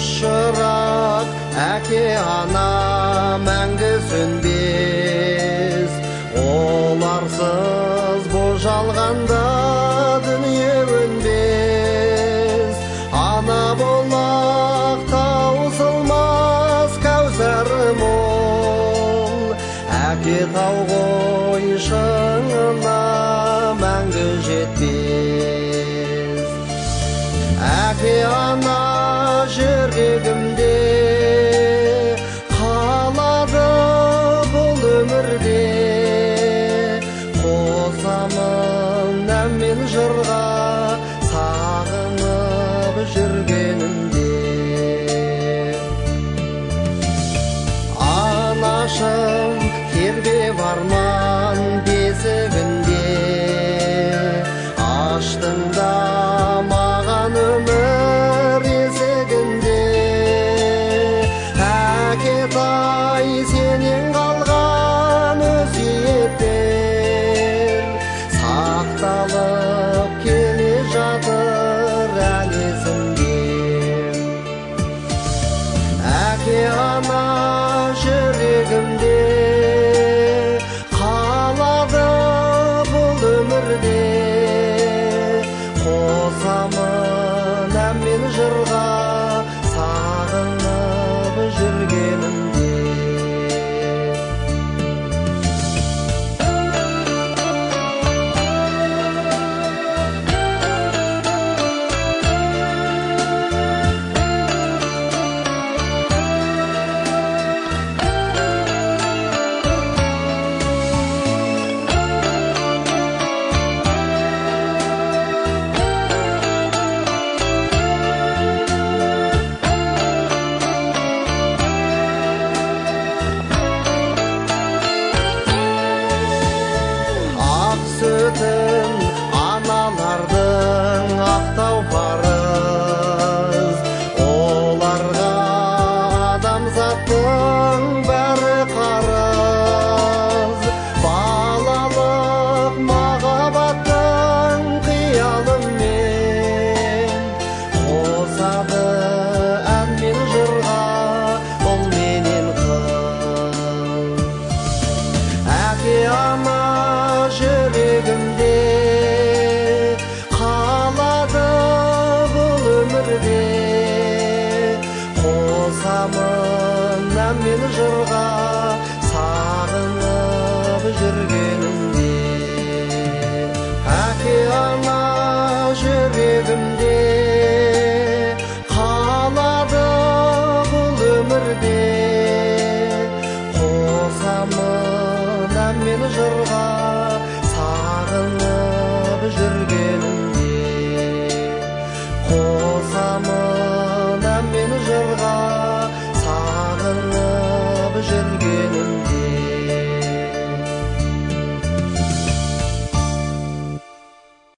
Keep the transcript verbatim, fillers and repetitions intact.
шырақ әке ана мәңгі сөнбес, оларсыз бұ жалғанда дүние өнбес. Ана болмақ таусылмас кәусәрі мол, әке тау ғой шыңына мәңгі жетпес. Әке ана жүрегімде қалады бұл өмірде, қосамын ән мен жырға сағынып жүргенімде. Анашым тербеп арман бесігінде, аштың да маған өмір есігінде. Әкетай сенен қалған өсиеттер сақталып келе жатыр әлі есімде. Әке ана жүрегімде қалады бұл өмірде, қосамын ән мен жырға сағынып жүргенімде. Сөтін аналардың ақтау парыз, оларға адамзаттың бәрі қарыз. Балалық махаббаттың қиялымен қосады ән мен жырға бұл менен қыз. Әке ана жүрегімде қалады бұл өмірде, қосамын ән мен жырға сағынып жүргенімде. Әке ана жүрегімде